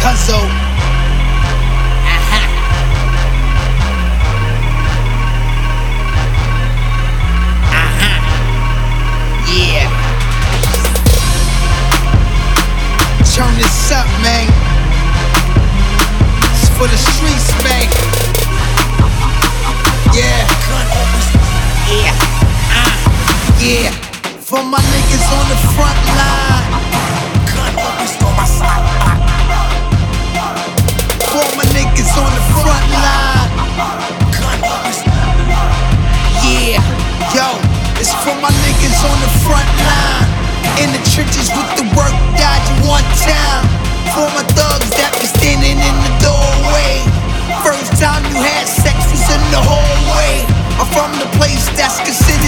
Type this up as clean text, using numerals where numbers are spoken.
Cuzzo. Yeah. Turn this up, man. It's for the streets, man. Yeah. Yeah. Yeah. For my niggas on the front line. For my niggas on the front line. Yeah. Yo, it's for my niggas on the front line. In the trenches with the work, dodging one time. For my thugs that be standing in the doorway. First time you had sex was in the hallway. I'm from the place that's considered